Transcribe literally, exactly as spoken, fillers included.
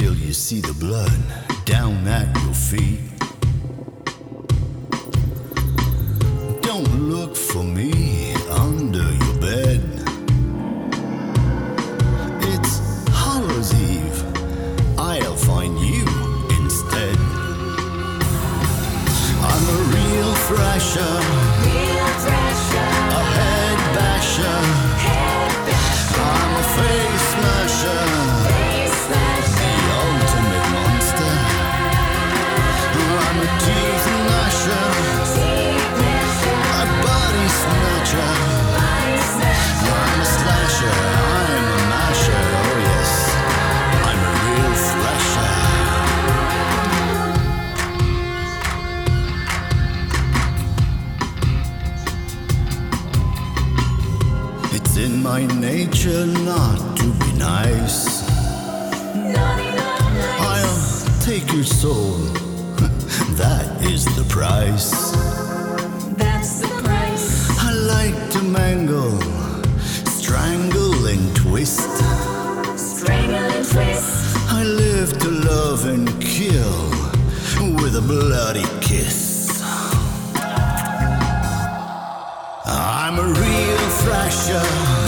till you see the blood down at your feet. Don't look for me under your bed. It's Hallows Eve, I'll find you instead. I'm a real thrasher, Real thrasher, a head basher, head basher, I'm a face smasher, face smasher, the ultimate monster. I'm a teeth gnasher, teeth gnasher, a body snatcher. body smasher. I'm a slasher, I'm a masher, oh yes, I'm a real thrasher. It's in my nature not to be nice. Naughty, not nice. I'll take your soul, that is the price. That's the price. I like to mangle, strangle and twist. Strangle and twist. I live to love and kill with a bloody kiss. I'm a real thrasher,